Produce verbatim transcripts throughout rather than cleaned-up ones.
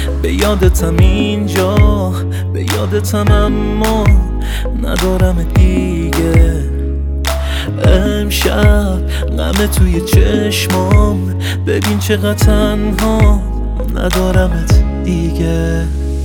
به یادتم اینجا، به یادتم اما ندارم دیگه. امشب غم توی چشمام، ببین چقدر تنها ندارمت دیگه.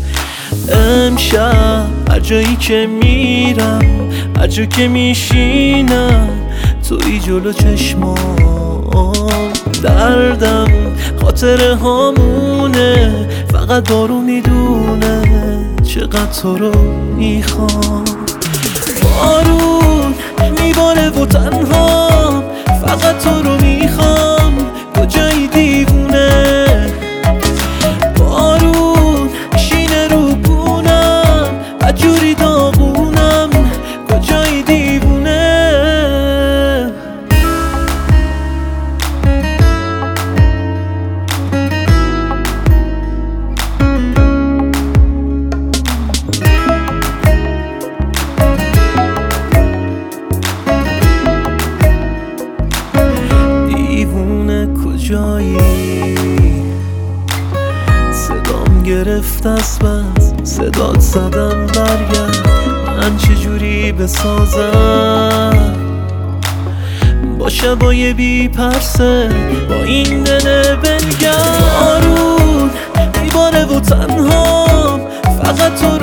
امشب هر جایی که میرم، هر جا که میشینم، توی جلو چشمام. دردم خاطره هامونه، فقط دارو میدونه چقدر تو رو میخوام. بارون میباره و تنها فقط تو رو میخوام. کجایی دیوونه؟ بارون شینه رو بونم، عجوری داغونم. کجایی دیوونه؟ کجایی؟ صدام گرفت از بس، صدات زدم برگرد. من چجوری بسازم با شبای بی پرسه، با این دل بنگرد. بارون میباره و تنها فقط تو